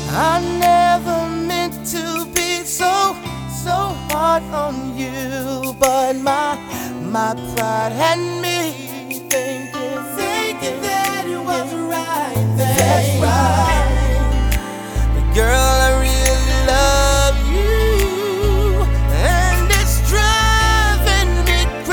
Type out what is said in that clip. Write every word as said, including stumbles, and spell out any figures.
I never meant to be so, so hard on you, but my, my pride had me thinking, thinking that it was right. That's right.